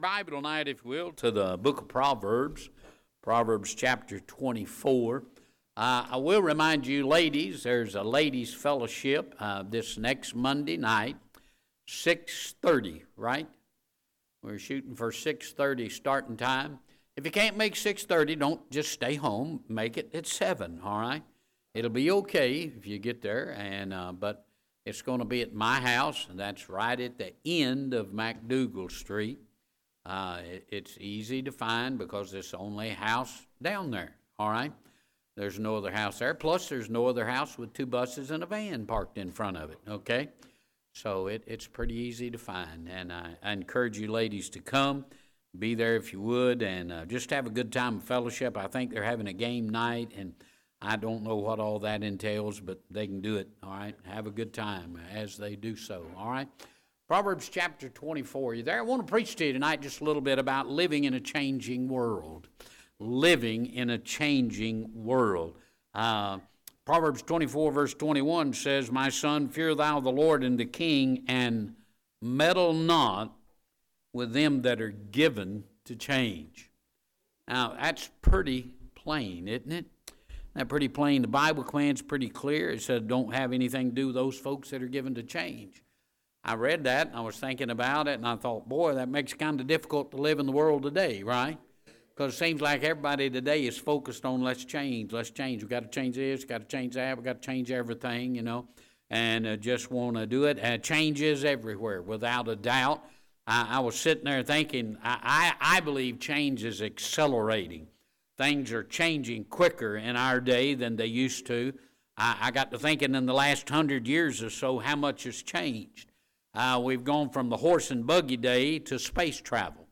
Bible tonight, if you will, to the book of Proverbs, Proverbs chapter 24. I will remind you, ladies, there's a ladies' fellowship this next Monday night, 6:30, right? We're shooting for 6:30 starting time. If you can't make 6:30, don't just stay home. Make it at 7, all right? It'll be okay if you get there, but it's going to be at my house, and that's right at the end of McDougal Street. It's easy to find because it's the only house down there, all right? There's no other house there. Plus, there's no other house with 2 buses and a van parked in front of it, okay? So it's pretty easy to find, and I encourage you ladies to come, be there if you would, and just have a good time of fellowship. I think they're having a game night, and I don't know what all that entails, but they can do it, all right? Have a good time as they do so, all right? Proverbs chapter 24, you there? I want to preach to you tonight just a little bit about living in a changing world. Living in a changing world. Proverbs 24, verse 21 says, "My son, fear thou the Lord and the king, and meddle not with them that are given to change." Now, that's pretty plain, isn't it? That's pretty plain. The Bible commands pretty clear. It said don't have anything to do with those folks that are given to change. I read that, and I was thinking about it, and I thought, boy, that makes it kind of difficult to live in the world today, right? Because it seems like everybody today is focused on let's change. We've got to change this, we've got to change that, we've got to change everything, and just want to do it. Change is everywhere, without a doubt. I was sitting there thinking, I believe change is accelerating. Things are changing quicker in our day than they used to. I got to thinking in the last 100 years or so how much has changed. We've gone from the horse and buggy day to space travel.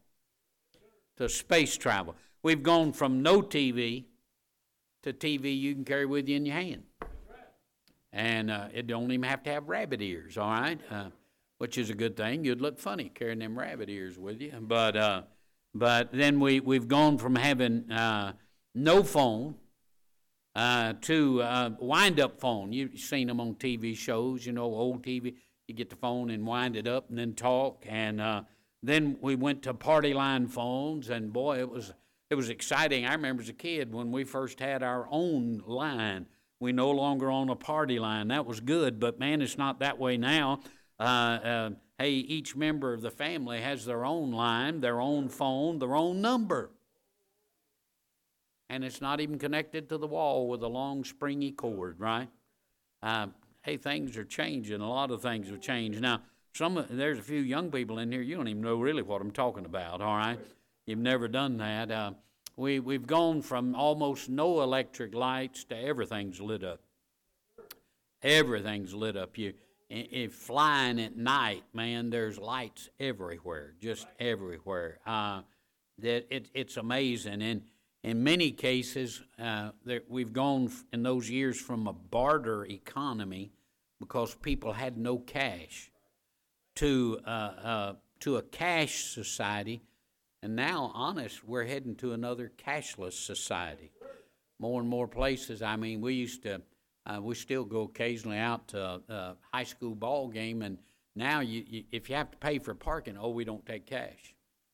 We've gone from no TV to TV you can carry with you in your hand. And it don't even have to have rabbit ears, all right? Which is a good thing. You'd look funny carrying them rabbit ears with you. But then we've gone from having no phone to wind-up phone. You've seen them on TV shows, old TV. You get the phone and wind it up and then talk. And then we went to party line phones, and boy, it was exciting. I remember as a kid when we first had our own line. We no longer on a party line. That was good, but man, it's not that way now. Hey, each member of the family has their own line, their own phone, their own number. And it's not even connected to the wall with a long, springy cord, right? Hey, things are changing. A lot of things have changed. Now, there's a few young people in here, you don't even know really what I'm talking about, all right? You've never done that. We've gone from almost no electric lights to everything's lit up. Everything's lit up. If flying at night, man, there's lights everywhere, just everywhere. It's amazing. And in many cases, we've gone in those years from a barter economy because people had no cash to a cash society. And now, honest, we're heading to another cashless society. More and more places. I mean, we still go occasionally out to a high school ball game, and now if you have to pay for parking, we don't take cash.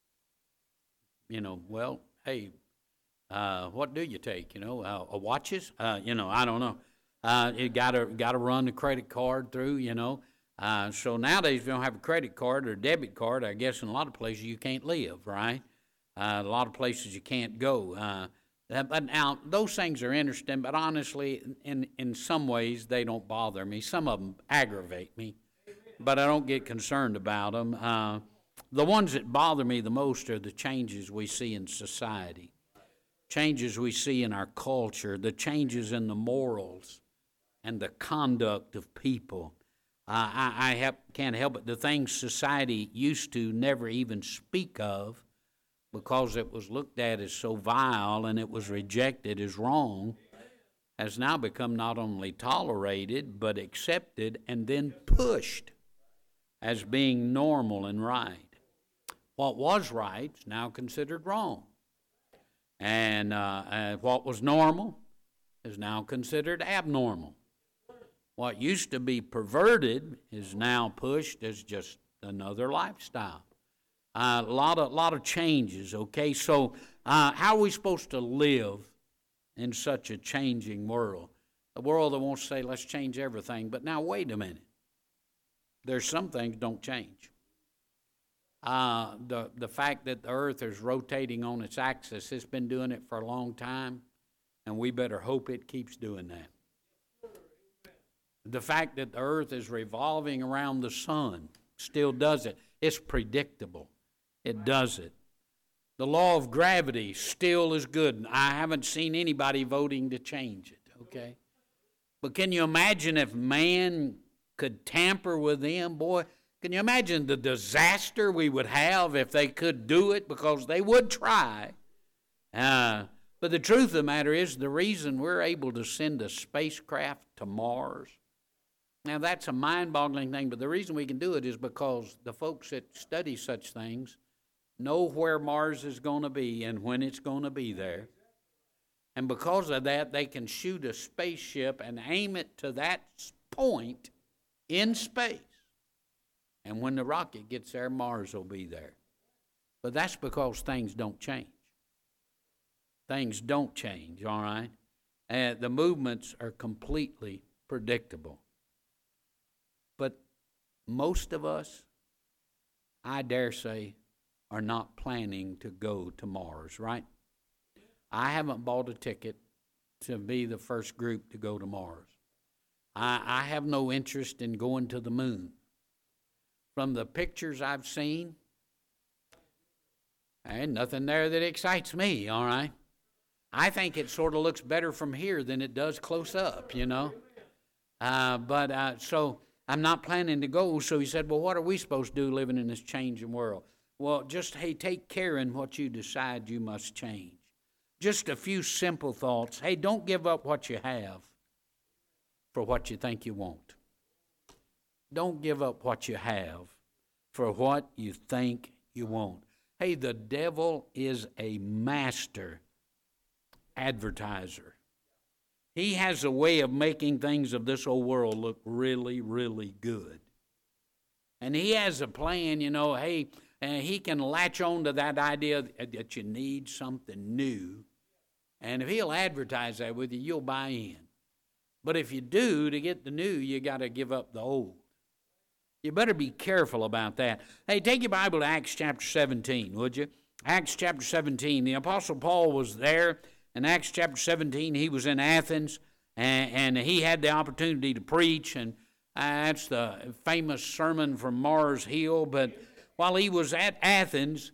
Well, hey, what do you take? Watches? I don't know. You gotta run the credit card through. So nowadays, if you don't have a credit card or a debit card, I guess in a lot of places you can't live, right? A lot of places you can't go. But now, those things are interesting, but honestly, in some ways, they don't bother me. Some of them aggravate me, but I don't get concerned about them. The ones that bother me the most are the changes we see in society, changes we see in our culture, the changes in the morals and the conduct of people. I can't help it. The things society used to never even speak of because it was looked at as so vile and it was rejected as wrong, has now become not only tolerated but accepted and then pushed as being normal and right. What was right is now considered wrong. And what was normal is now considered abnormal. What used to be perverted is now pushed as just another lifestyle. A lot of changes, okay? So how are we supposed to live in such a changing world? A world that wants to say, let's change everything. But now, wait a minute. There's some things don't change. The fact that the earth is rotating on its axis, it's been doing it for a long time, and we better hope it keeps doing that. The fact that the earth is revolving around the sun still does it. It's predictable. It does it. The law of gravity still is good. I haven't seen anybody voting to change it, okay? But can you imagine if man could tamper with them? Boy, can you imagine the disaster we would have if they could do it? Because they would try. But the truth of the matter is, the reason we're able to send a spacecraft to Mars, now that's a mind-boggling thing, but the reason we can do it is because the folks that study such things know where Mars is going to be and when it's going to be there. And because of that, they can shoot a spaceship and aim it to that point in space. And when the rocket gets there, Mars will be there. But that's because things don't change. Things don't change, all right? And the movements are completely predictable. But most of us, I dare say, are not planning to go to Mars, right? I haven't bought a ticket to be the first group to go to Mars. I have no interest in going to the moon. From the pictures I've seen, there ain't nothing there that excites me, all right? I think it sort of looks better from here than it does close up, you know? So I'm not planning to go. So he said, well, what are we supposed to do living in this changing world? Well, just, hey, take care in what you decide you must change. Just a few simple thoughts. Hey, don't give up what you have for what you think you want. Don't give up what you have for what you think you want. Hey, the devil is a master advertiser. He has a way of making things of this old world look really, really good. And he has a plan, you know, hey, he can latch on to that idea that you need something new. And if he'll advertise that with you, you'll buy in. But if you do, to get the new, you got to give up the old. You better be careful about that. Hey, take your Bible to Acts chapter 17, would you? Acts chapter 17. The Apostle Paul was there. In Acts chapter 17, he was in Athens, and he had the opportunity to preach, and that's the famous sermon from Mars Hill. But while he was at Athens,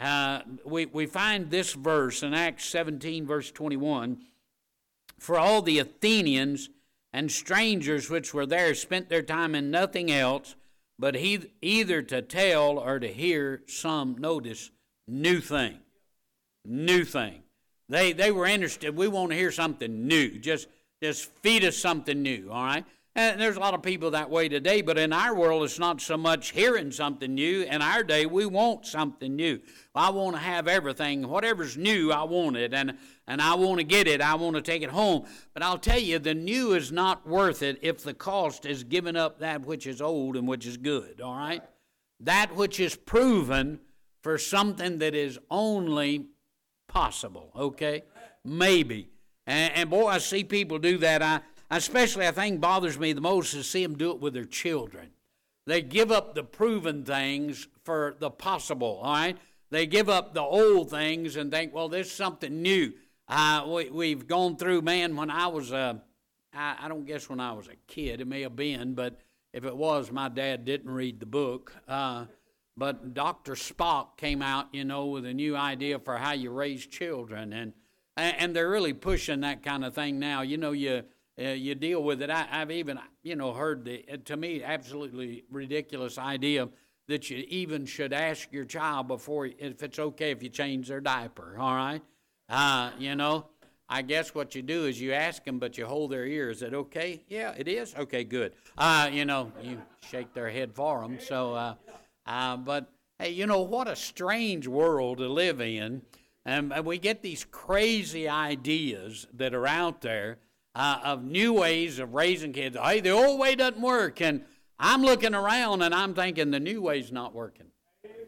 we find this verse in Acts 17, verse 21. For all the Athenians and strangers which were there spent their time in nothing else, but either to tell or to hear some, notice, new thing. New thing. They were interested. We want to hear something new. Just feed us something new, all right? And there's a lot of people that way today, but in our world, it's not so much hearing something new. In our day, we want something new. I want to have everything. Whatever's new, I want it, and I want to get it. I want to take it home. But I'll tell you, the new is not worth it if the cost is giving up that which is old and which is good, all right? That which is proven for something that is only possible, okay? Maybe. And boy, I see people do that. Especially, I think bothers me the most is see them do it with their children. They give up the proven things for the possible, all right? They give up the old things and think, well, there's something new. We've gone through, man, when I was, I don't guess when I was a kid, it may have been, but if it was, my dad didn't read the book. But Dr. Spock came out, you know, with a new idea for how you raise children. And they're really pushing that kind of thing now. You know, you deal with it. I've even, you know, heard the, to me, absolutely ridiculous idea that you even should ask your child before, if it's okay if you change their diaper, all right? You know, I guess what you do is you ask them, but you hold their ear. Is it okay? Yeah, it is? Okay, good. You know, you shake their head for them. So, but, hey, you know, what a strange world to live in. And we get these crazy ideas that are out there of new ways of raising kids. Hey, the old way doesn't work. And I'm looking around and I'm thinking the new way's not working.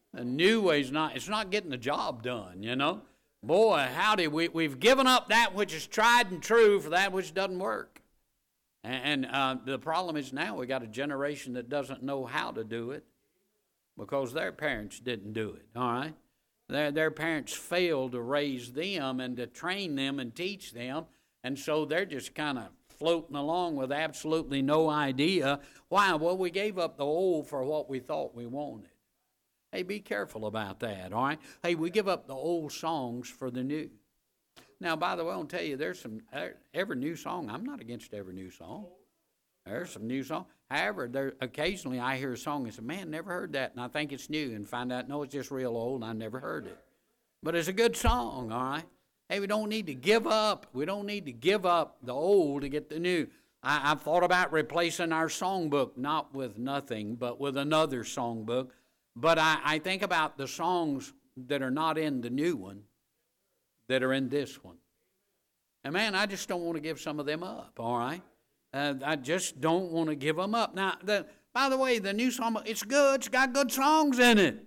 The new way is not, it's not getting the job done, you know. Boy, howdy, we've given up that which is tried and true for that which doesn't work. And the problem is now we got a generation that doesn't know how to do it because their parents didn't do it, all right? Their parents failed to raise them and to train them and teach them, and so they're just kind of floating along with absolutely no idea. Why? Well, we gave up the old for what we thought we wanted. Hey, be careful about that, all right? Hey, we give up the old songs for the new. Now, by the way, I'll tell you, there's every new song, I'm not against every new song. There's some new songs. However, occasionally I hear a song and say, man, never heard that, and I think it's new, and find out, no, it's just real old, and I never heard it. But it's a good song, all right? Hey, we don't need to give up. We don't need to give up the old to get the new. I've thought about replacing our songbook, not with nothing, but with another songbook. But I think about the songs that are not in the new one, that are in this one. And man, I just don't want to give some of them up, all right? I just don't want to give them up. Now, by the way, the new song, it's good. It's got good songs in it.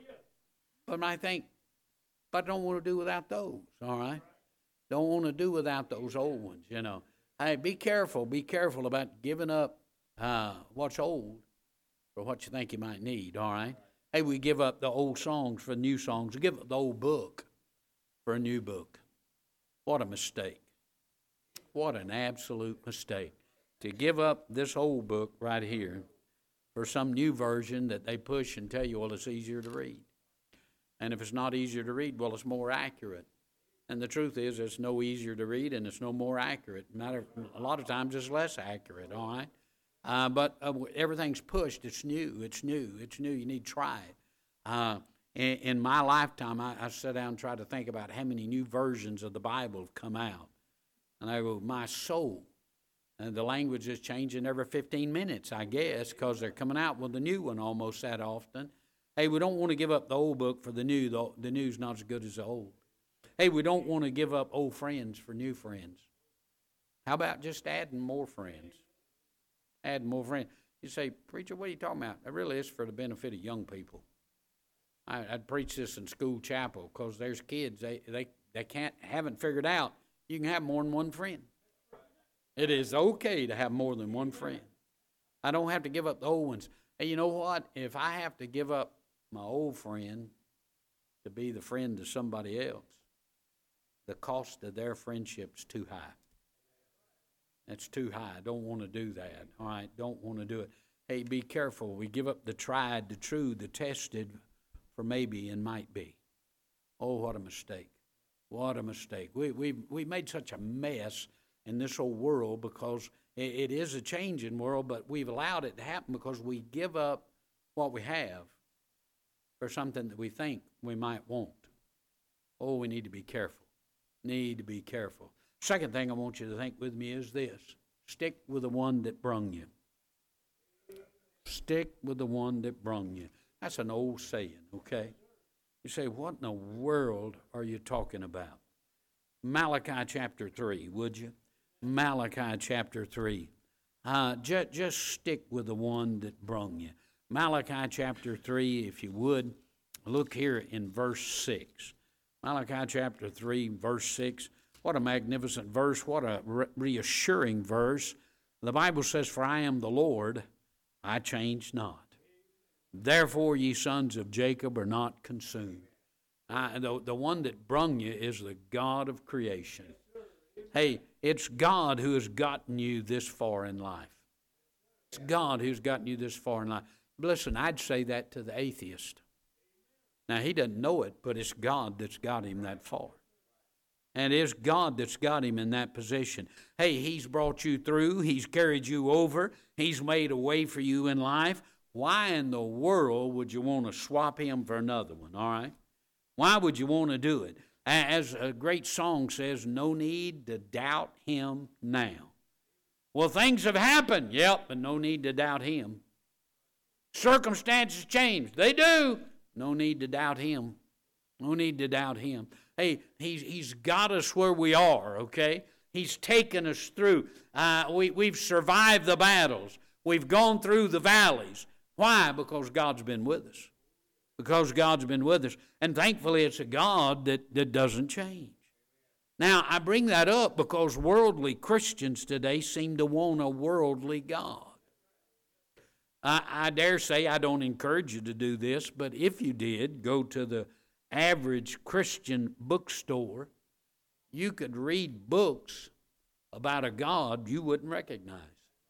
But I think, but I don't want to do without those, all right? Don't want to do without those old ones, you know. Hey, be careful about giving up what's old for what you think you might need, all right? Hey, we give up the old songs for new songs. We give up the old book for a new book. What a mistake. What an absolute mistake. To give up this old book right here for some new version that they push and tell you, well, it's easier to read. And if it's not easier to read, well, it's more accurate. And the truth is, it's no easier to read and it's no more accurate. A lot of times it's less accurate, all right? But everything's pushed. It's new. You need to try it. In my lifetime, I sat down and tried to think about how many new versions of the Bible have come out. And I go, my soul. And the language is changing every 15 minutes, I guess, because they're coming out with a new one almost that often. Hey, we don't want to give up the old book for the new. The new's not as good as the old. Hey, we don't want to give up old friends for new friends. How about just adding more friends? Adding more friends. You say, preacher, what are you talking about? It really is for the benefit of young people. I'd preach this in school chapel because there's kids, they haven't figured out you can have more than one friend. It is okay to have more than one friend. I don't have to give up the old ones. Hey, you know what? If I have to give up my old friend to be the friend to somebody else, the cost of their friendship's too high. That's too high. I don't want to do that. All right, don't want to do it. Hey, be careful. We give up the tried, the true, the tested for maybe and might be. Oh, what a mistake. What a mistake. We made such a mess in this whole world because it is a changing world, but we've allowed it to happen because we give up what we have for something that we think we might want. Oh, we need to be careful. Need to be careful. Second thing I want you to think with me is this. Stick with the one that brung you. Stick with the one that brung you. That's an old saying, okay? You say, what in the world are you talking about? Malachi chapter 3, would you? Malachi chapter 3. Just stick with the one that brung you. Malachi chapter 3, if you would, look here in verse 6. Malachi chapter 3, verse 6. What a magnificent verse. What a reassuring verse. The Bible says, for I am the Lord, I change not. Therefore, ye sons of Jacob are not consumed. The one that brung you is the God of creation. Hey, it's God who has gotten you this far in life. It's God who's gotten you this far in life. Listen, I'd say that to the atheist. Now, he doesn't know it, but it's God that's got him that far. And it's God that's got him in that position. Hey, he's brought you through. He's carried you over. He's made a way for you in life. Why in the world would you want to swap him for another one, all right? Why would you want to do it? As a great song says, no need to doubt him now. Well, things have happened, yep, but no need to doubt him. Circumstances change. They do. No need to doubt him. No need to doubt him. Hey, he's got us where we are, okay? He's taken us through. We've survived the battles. We've gone through the valleys. Why? Because God's been with us. because God's been with us. And thankfully, it's a God that doesn't change. Now, I bring that up because worldly Christians today seem to want a worldly God. I dare say, I don't encourage you to do this, but if you did, go to the average Christian bookstore, you could read books about a God you wouldn't recognize.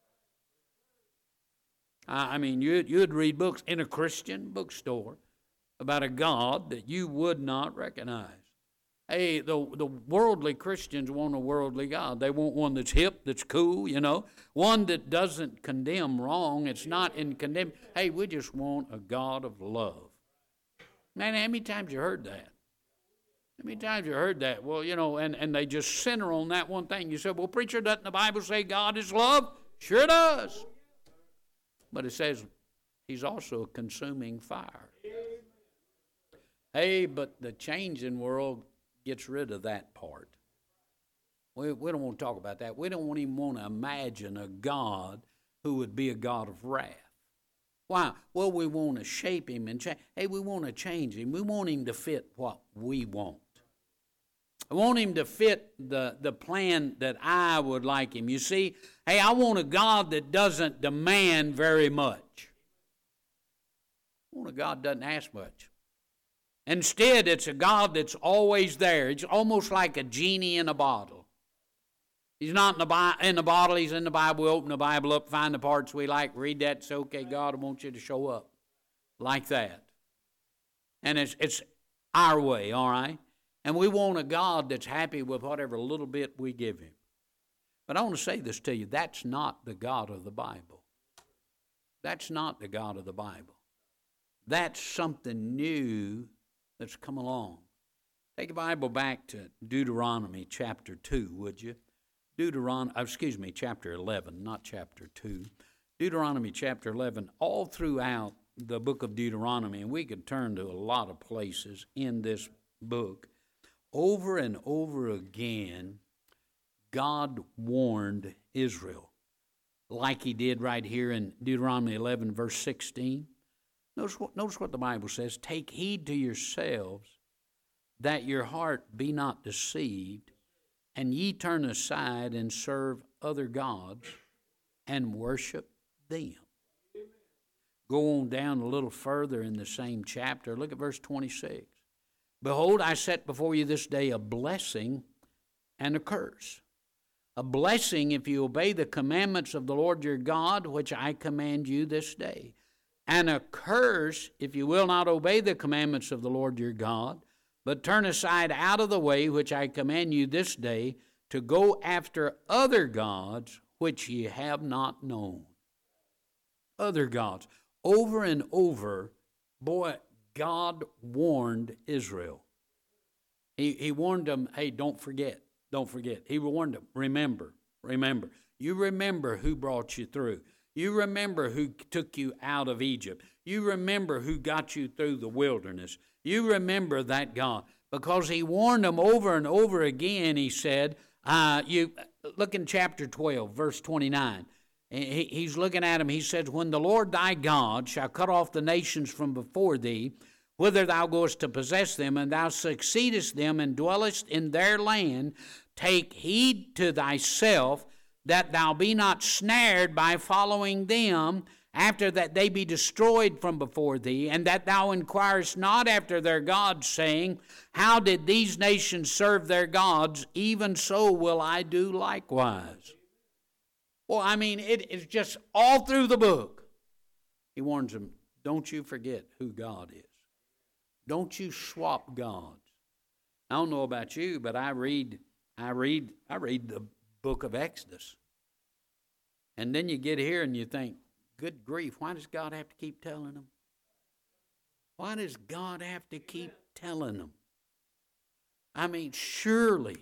I mean, you'd read books in a Christian bookstore about a God that you would not recognize. Hey, the worldly Christians want a worldly God. They want one that's hip, that's cool, one that doesn't condemn wrong. It's not in condemn. Hey, we just want a God of love. Man, how many times you heard that? How many times you heard that? Well, and they just center on that one thing. You said, well, preacher, doesn't the Bible say God is love? Sure does. But it says he's also a consuming fire. Hey, but the changing world gets rid of that part. We don't want to talk about that. We don't even want to imagine a God who would be a God of wrath. Why? Well, we want to shape him and change. Hey, we want to change him. We want him to fit what we want. I want him to fit the plan that I would like him. You see, hey, I want a God that doesn't demand very much. I want a God that doesn't ask much. Instead, it's a God that's always there. It's almost like a genie in a bottle. He's not in the bottle. He's in the Bible. We open the Bible up, find the parts we like, read that, say, okay, God, I want you to show up. Like that. And it's our way, all right? And we want a God that's happy with whatever little bit we give him. But I want to say this to you. That's not the God of the Bible. That's not the God of the Bible. That's something new that's come along. Take the Bible back to Deuteronomy chapter 2, would you? Chapter 11, not chapter 2. Deuteronomy chapter 11, all throughout the book of Deuteronomy, and we could turn to a lot of places in this book, over and over again, God warned Israel, like he did right here in Deuteronomy 11, verse 16. Notice what the Bible says. Take heed to yourselves that your heart be not deceived, and ye turn aside and serve other gods and worship them. Go on down a little further in the same chapter. Look at verse 26. Behold, I set before you this day a blessing and a curse. A blessing if you obey the commandments of the Lord your God, which I command you this day. And a curse if you will not obey the commandments of the Lord your God, but turn aside out of the way which I command you this day, to go after other gods which ye have not known. Other gods. Over and over, boy, God warned Israel. He warned them, hey, don't forget. He warned them, remember. You remember who brought you through. You remember who took you out of Egypt. You remember who got you through the wilderness. You remember that God. Because he warned them over and over again, he said, you look in chapter 12, verse 29. He's looking at him. He says, when the Lord thy God shall cut off the nations from before thee, whither thou goest to possess them, and thou succeedest them and dwellest in their land, take heed to thyself that thou be not snared by following them, after that they be destroyed from before thee, and that thou inquirest not after their gods, saying, how did these nations serve their gods? Even so will I do likewise. Well, I mean, it is just all through the book. He warns them, don't you forget who God is. Don't you swap gods. I don't know about you, but I read the book of Exodus. And then you get here and you think, good grief, why does God have to keep telling them? Why does God have to keep telling them? I mean, surely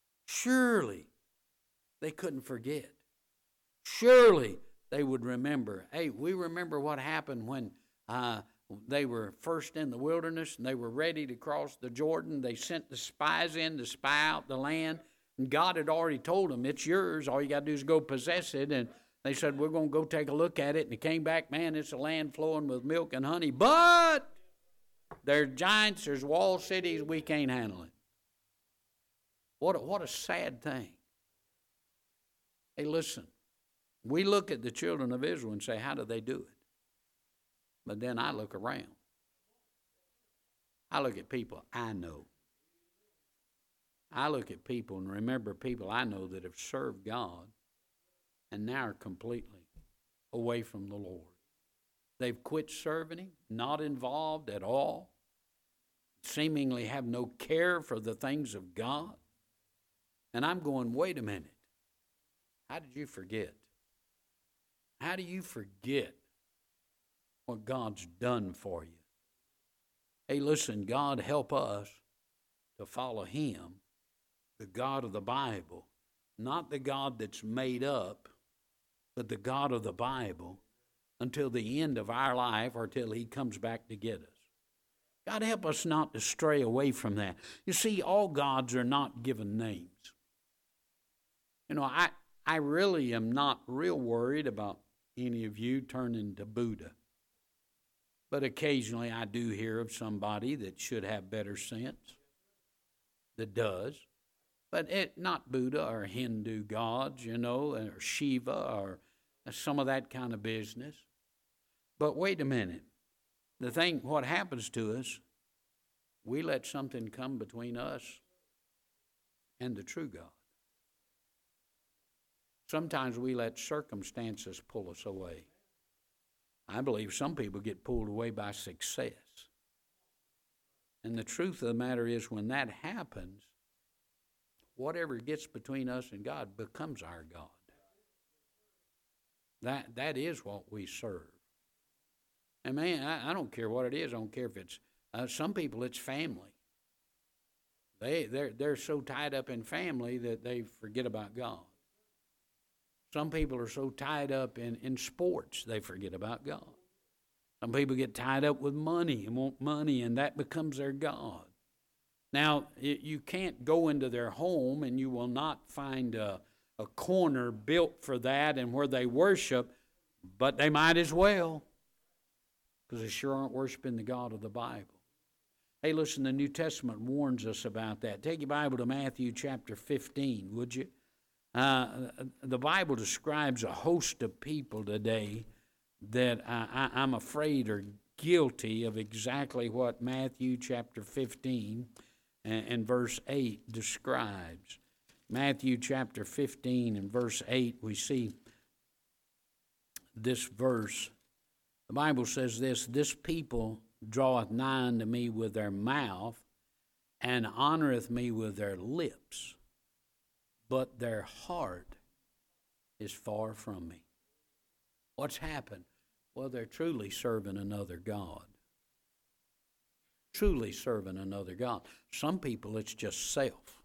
they couldn't forget. Surely they would remember. Hey, we remember what happened when they were first in the wilderness and they were ready to cross the Jordan. They sent the spies in to spy out the land. And God had already told them, it's yours. All you got to do is go possess it. And they said, we're going to go take a look at it. And it came back, man, it's a land flowing with milk and honey. But There's giants, there's walled cities, we can't handle it. What a sad thing. Hey, listen, we look at the children of Israel and say, how do they do it? But then I look around. I look at people I know. I look at people and remember people I know that have served God and now are completely away from the Lord. They've quit serving Him, not involved at all, seemingly have no care for the things of God. And I'm going, wait a minute. How did you forget? How do you forget what God's done for you? Hey, listen, God help us to follow Him, the God of the Bible, not the God that's made up, but the God of the Bible until the end of our life or till He comes back to get us. God help us not to stray away from that. You see, all gods are not given names. You know, I really am not real worried about any of you turning to Buddha. But occasionally I do hear of somebody that should have better sense, that does. But not Buddha or Hindu gods, you know, or Shiva or some of that kind of business. But wait a minute. What happens to us, we let something come between us and the true God. Sometimes we let circumstances pull us away. I believe some people get pulled away by success. And the truth of the matter is, when that happens, whatever gets between us and God becomes our God. That is what we serve. And man, I don't care what it is. I don't care if it's, some people it's family. They're so tied up in family that they forget about God. Some people are so tied up in sports, they forget about God. Some people get tied up with money and want money, and that becomes their God. Now, you can't go into their home, and you will not find a corner built for that and where they worship, but they might as well, because they sure aren't worshiping the God of the Bible. Hey, listen, the New Testament warns us about that. Take your Bible to Matthew chapter 15, would you? The Bible describes a host of people today that I'm afraid are guilty of exactly what Matthew chapter 15 and verse 8 describes. Matthew chapter 15 and verse 8, we see this verse. The Bible says this people draweth nigh unto me with their mouth and honoreth me with their lips, but their heart is far from me. What's happened? Well, they're truly serving another God. Truly serving another God. Some people, it's just self.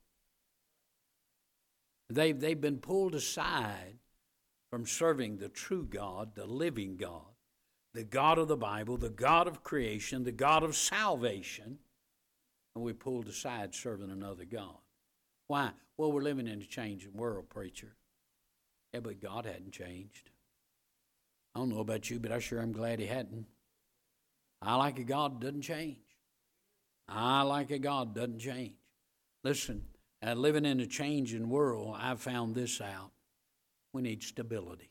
They've been pulled aside from serving the true God, the living God, the God of the Bible, the God of creation, the God of salvation, and we pulled aside serving another God. Why? Well, we're living in a changing world, preacher. Yeah, but God hadn't changed. I don't know about you, but I sure am glad He hadn't. I like a God that doesn't change. I like a God that doesn't change. Listen, living in a changing world, I've found this out. We need stability.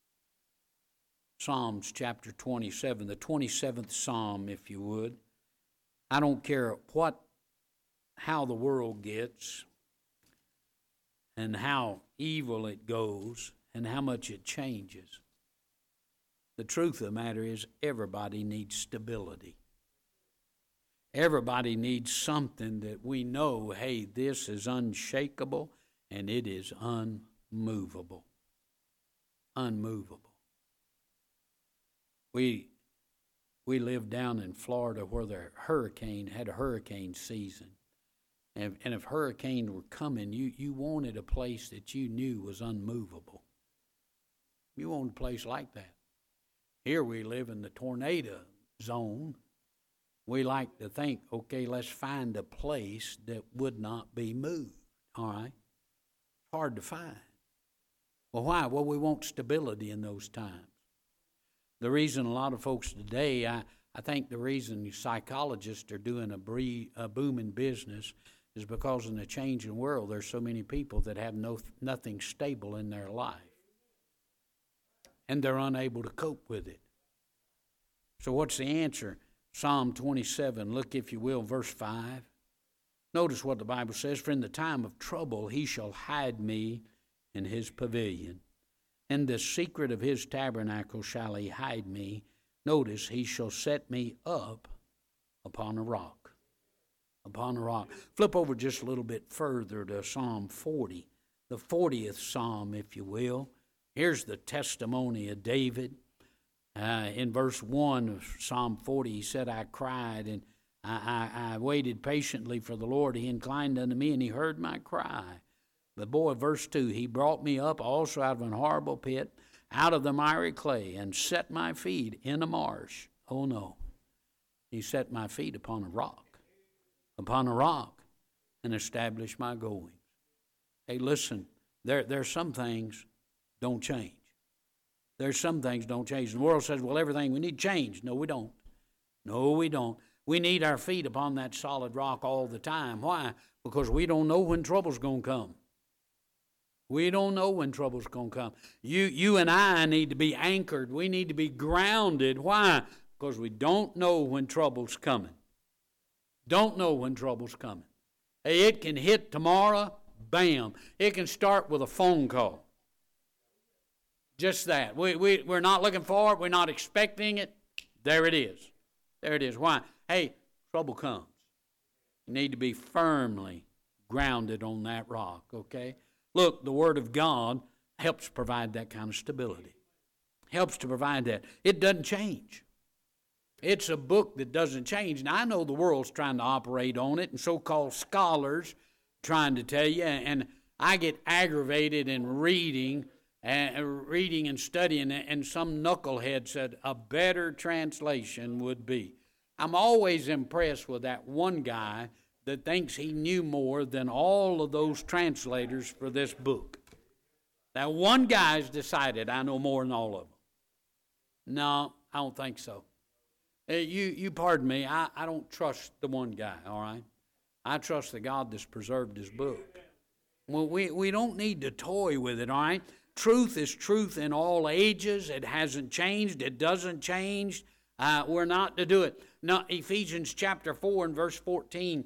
Psalms chapter 27, the 27th Psalm, if you would. I don't care how the world gets and how evil it goes and how much it changes. The truth of the matter is everybody needs stability. Everybody needs something that we know, hey, this is unshakable and it is unmovable. Unmovable. We live down in Florida where the hurricane had a hurricane season. And if hurricanes were coming, you wanted a place that you knew was unmovable. You wanted a place like that. Here we live in the tornado zone. We like to think, okay, let's find a place that would not be moved, all right? Hard to find. Well, why? Well, we want stability in those times. The reason a lot of folks today, I think the reason psychologists are doing a booming business is because in the changing world, there's so many people that have nothing stable in their life. And they're unable to cope with it. So what's the answer? Psalm 27, look if you will, verse 5. Notice what the Bible says, for in the time of trouble he shall hide me in his pavilion. In the secret of his tabernacle shall he hide me. Notice, he shall set me up upon a rock. Upon a rock. Flip over just a little bit further to Psalm 40, the 40th Psalm, if you will. Here's the testimony of David. In verse 1 of Psalm 40, he said, I cried and I waited patiently for the Lord. He inclined unto me and he heard my cry. But boy, verse 2, he brought me up also out of an horrible pit, out of the miry clay, and set my feet in a marsh. Oh no, he set my feet upon a rock, and established my goings. Hey, listen, there's some things don't change. There's some things don't change. The world says, well, everything we need change. No, we don't. No, we don't. We need our feet upon that solid rock all the time. Why? Because we don't know when trouble's going to come. We don't know when trouble's going to come. You and I need to be anchored. We need to be grounded. Why? Because we don't know when trouble's coming. Don't know when trouble's coming. Hey, it can hit tomorrow, bam. It can start with a phone call. Just that. We're not looking for it. We're not expecting it. There it is. There it is. Why? Hey, trouble comes. You need to be firmly grounded on that rock, okay? Look, the Word of God helps provide that kind of stability. Helps to provide that. It doesn't change. It's a book that doesn't change. Now, I know the world's trying to operate on it, and so-called scholars trying to tell you, and I get aggravated in reading and studying, and some knucklehead said a better translation would be. I'm always impressed with that one guy that thinks he knew more than all of those translators for this book. That one guy's decided I know more than all of them. No, I don't think so. You pardon me, I don't trust the one guy, all right? I trust the God that's preserved his book. Well, we don't need to toy with it, all right? Truth is truth in all ages. It hasn't changed. It doesn't change. We're not to do it. Now, Ephesians chapter 4 and verse 14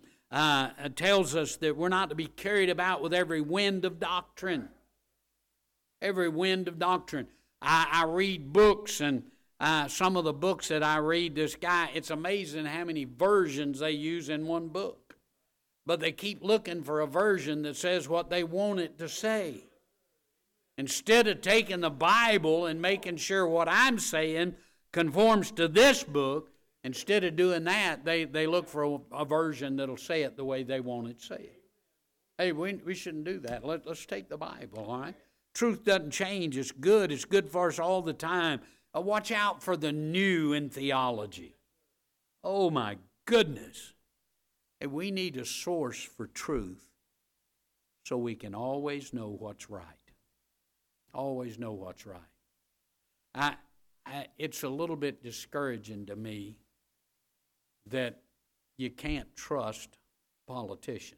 tells us that we're not to be carried about with every wind of doctrine. Every wind of doctrine. I read books, and some of the books that I read, this guy, it's amazing how many versions they use in one book. But they keep looking for a version that says what they want it to say. Instead of taking the Bible and making sure what I'm saying conforms to this book, instead of doing that, they look for a version that'll say it the way they want it said. Hey, we shouldn't do that. Let's take the Bible, all right? Truth doesn't change. It's good. It's good for us all the time. Watch out for the new in theology. Oh, my goodness. Hey, we need a source for truth so we can always know what's right. Always know what's right. It's a little bit discouraging to me that you can't trust politicians.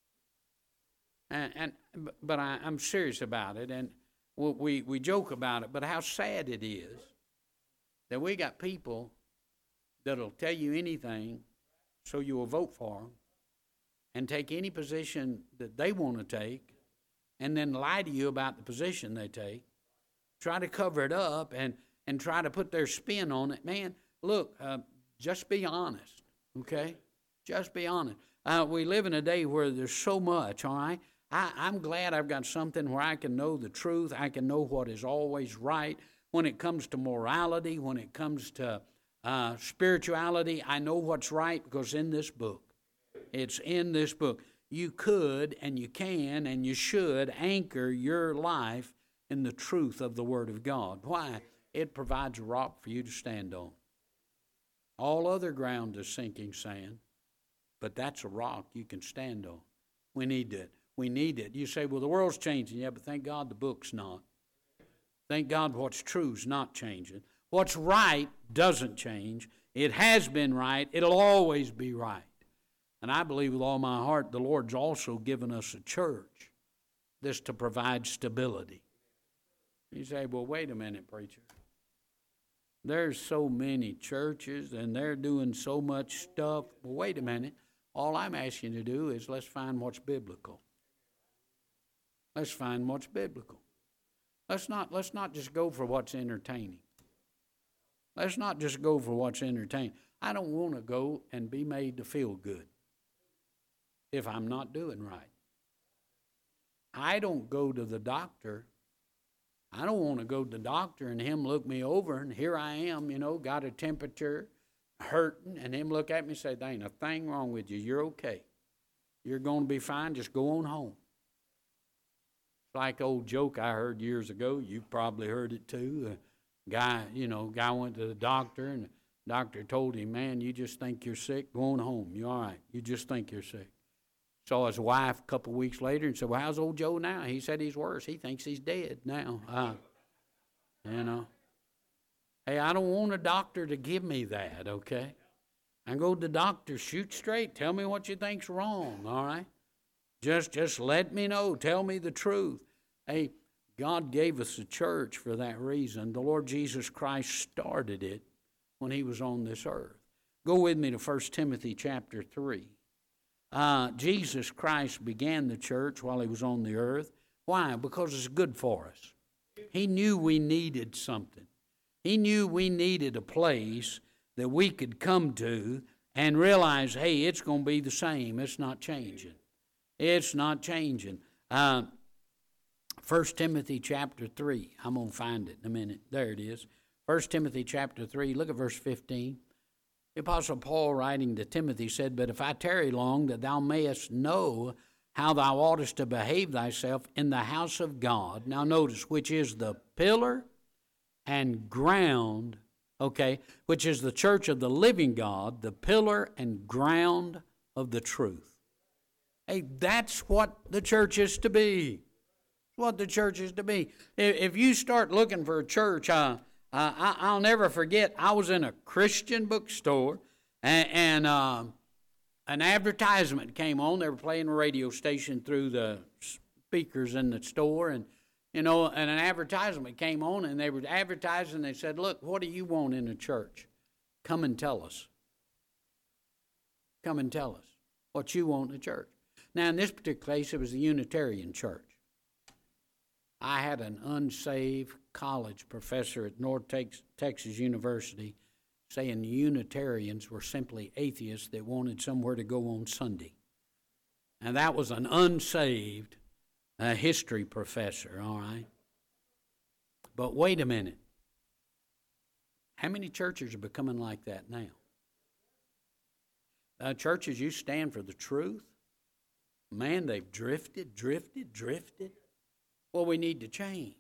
But I'm serious about it, and we joke about it, but how sad it is that we got people that'll tell you anything so you will vote for them and take any position that they want to take and then lie to you about the position they take, try to cover it up and try to put their spin on it. Man, look, just be honest, okay? Just be honest. We live in a day where there's so much, all right? I'm glad I've got something where I can know the truth. I can know what is always right. When it comes to morality, when it comes to spirituality, I know what's right because in this book. It's in this book. You could and you can and you should anchor your life in the truth of the Word of God. Why? It provides a rock for you to stand on. All other ground is sinking sand, but that's a rock you can stand on. We need it. We need it. You say, well, the world's changing. Yeah, but thank God the book's not. Thank God what's true is not changing. What's right doesn't change. It has been right. It'll always be right. And I believe with all my heart the Lord's also given us a church that's to provide stability. You say, well, wait a minute, preacher. There's so many churches and they're doing so much stuff. Well, wait a minute. All I'm asking you to do is let's find what's biblical. Let's find what's biblical. Let's not just go for what's entertaining. Let's not just go for what's entertaining. I don't want to go and be made to feel good if I'm not doing right. I don't go to the doctor. I don't want to go to the doctor and him look me over and here I am, got a temperature, hurting, and him look at me and say, there ain't a thing wrong with you. You're okay. You're going to be fine. Just go on home. It's like the old joke I heard years ago. You probably heard it too. A guy went to the doctor and the doctor told him, man, you just think you're sick. Go on home. You're all right. You just think you're sick. Saw his wife a couple of weeks later and said, well, how's old Joe now? He said he's worse. He thinks he's dead now. Hey, I don't want a doctor to give me that, okay? I go to the doctor, shoot straight. Tell me what you think's wrong, all right? Just let me know. Tell me the truth. Hey, God gave us a church for that reason. The Lord Jesus Christ started it when he was on this earth. Go with me to 1 Timothy chapter 3. Jesus Christ began the church while he was on the earth. Why? Because it's good for us. He knew we needed something. He knew we needed a place that we could come to and realize, hey, it's going to be the same. It's not changing. It's not changing. 1 Timothy chapter 3. I'm going to find it in a minute. There it is. 1 Timothy chapter 3. Look at verse 15. The Apostle Paul, writing to Timothy, said, but if I tarry long, that thou mayest know how thou oughtest to behave thyself in the house of God. Now notice, which is the pillar and ground, which is the church of the living God, the pillar and ground of the truth. Hey, that's what the church is to be. What the church is to be. If you start looking for a church, I'll never forget, I was in a Christian bookstore, and an advertisement came on. They were playing a radio station through the speakers in the store, and an advertisement came on, and they were advertising. They said, look, what do you want in a church? Come and tell us. Come and tell us what you want in a church. Now, in this particular case, it was the Unitarian church. I had an unsaved college professor at North Texas University saying Unitarians were simply atheists that wanted somewhere to go on Sunday. And that was an unsaved history professor, all right? But wait a minute. How many churches are becoming like that now? Churches, you stand for the truth. Man, they've drifted. Well, we need to change.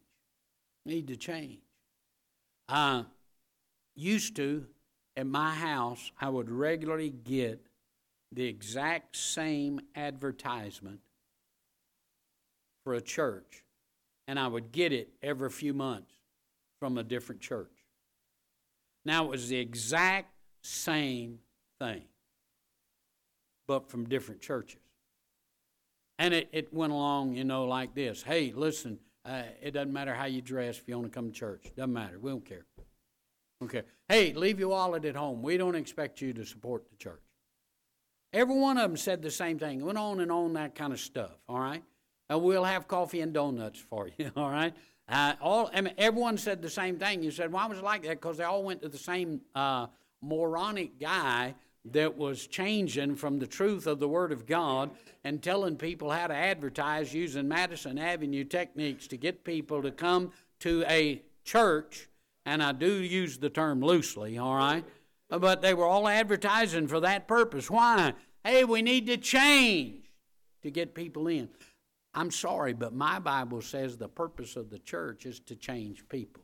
Used to, at my house, I would regularly get the exact same advertisement for a church, and I would get it every few months from a different church. Now, it was the exact same thing, but from different churches. And it went along, like this. Hey, listen, it doesn't matter how you dress if you want to come to church. Doesn't matter. We don't care. Okay. Hey, leave your wallet at home. We don't expect you to support the church. Every one of them said the same thing. It went on and on, that kind of stuff, all right? We'll have coffee and donuts for you, all right? Everyone said the same thing. You said, why was it like that? Because they all went to the same moronic guy that was changing from the truth of the Word of God and telling people how to advertise using Madison Avenue techniques to get people to come to a church, and I do use the term loosely, all right? But they were all advertising for that purpose. Why? Hey, we need to change to get people in. I'm sorry, but my Bible says the purpose of the church is to change people.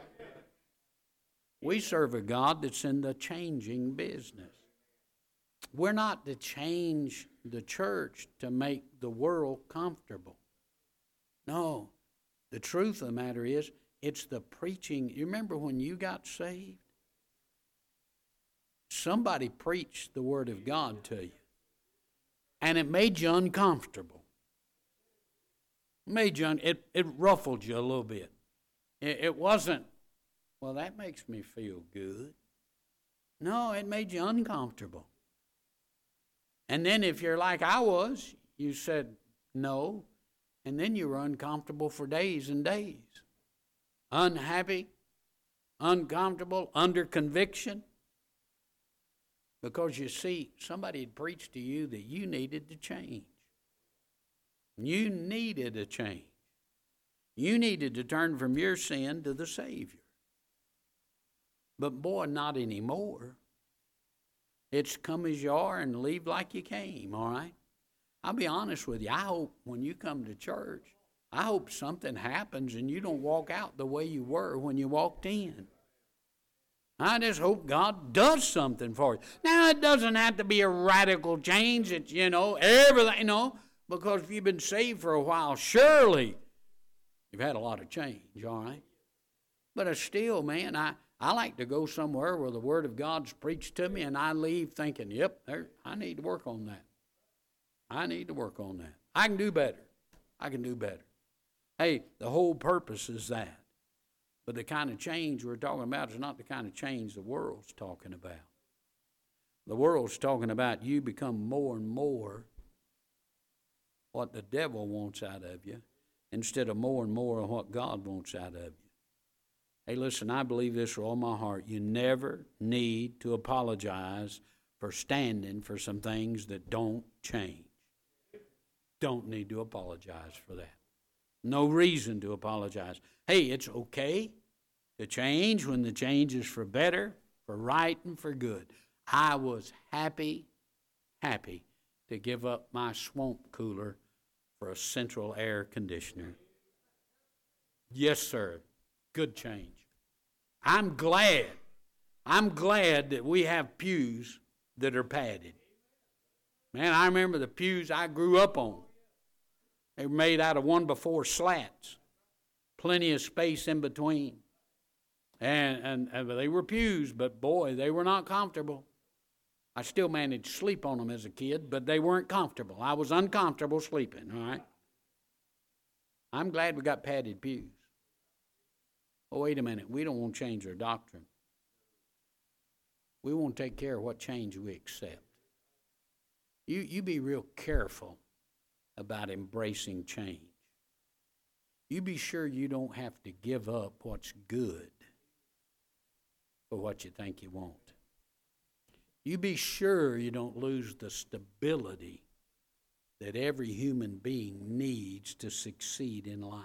We serve a God that's in the changing business. We're not to change the church to make the world comfortable. No. The truth of the matter is, it's the preaching. You remember when you got saved? somebody preached the Word of God to you, and it made you uncomfortable. It ruffled you a little bit. It wasn't, well, that makes me feel good. No, it made you uncomfortable. And then if you're like I was, you said no, and then you were uncomfortable for days and days. Unhappy, uncomfortable, under conviction. Because you see, somebody had preached to you that you needed to change. You needed a change. You needed to turn from your sin to the Savior. But boy, not anymore. It's come as you are and leave like you came, all right? I'll be honest with you. I hope when you come to church, I hope something happens and you don't walk out the way you were when you walked in. I just hope God does something for you. Now, it doesn't have to be a radical change. It's, everything, because if you've been saved for a while, surely you've had a lot of change, all right? But still, man, I like to go somewhere where the Word of God's preached to me, and I leave thinking, yep, I need to work on that. I need to work on that. I can do better. I can do better. Hey, the whole purpose is that. But the kind of change we're talking about is not the kind of change the world's talking about. The world's talking about you become more and more what the devil wants out of you instead of more and more of what God wants out of you. Hey, listen, I believe this with all my heart. You never need to apologize for standing for some things that don't change. Don't need to apologize for that. No reason to apologize. Hey, it's okay to change when the change is for better, for right, and for good. I was happy to give up my swamp cooler for a central air conditioner. Yes, sir. Good change. I'm glad that we have pews that are padded. Man, I remember the pews I grew up on. They were made out of 1x4 slats. Plenty of space in between. And they were pews, but boy, they were not comfortable. I still managed to sleep on them as a kid, but they weren't comfortable. I was uncomfortable sleeping, all right? I'm glad we got padded pews. Oh, wait a minute. We don't want to change our doctrine. We want to take care of what change we accept. You be real careful about embracing change. You be sure you don't have to give up what's good for what you think you want. You be sure you don't lose the stability that every human being needs to succeed in life.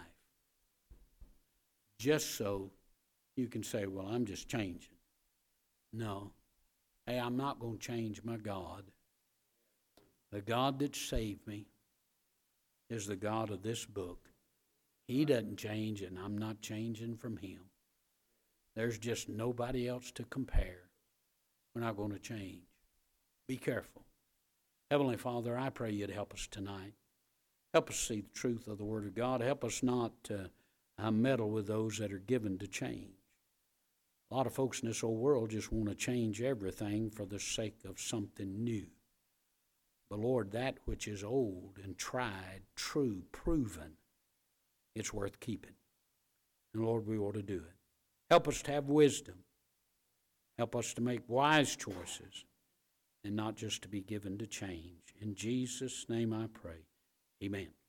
Just so you can say, well, I'm just changing. No. Hey, I'm not going to change my God. The God that saved me is the God of this book. He doesn't change, and I'm not changing from him. There's just nobody else to compare. We're not going to change. Be careful. Heavenly Father, I pray you to help us tonight. Help us see the truth of the Word of God. Help us not to meddle with those that are given to change. A lot of folks in this old world just want to change everything for the sake of something new. But Lord, that which is old and tried, true, proven, it's worth keeping. And Lord, we ought to do it. Help us to have wisdom. Help us to make wise choices and not just to be given to change. In Jesus' name I pray. Amen.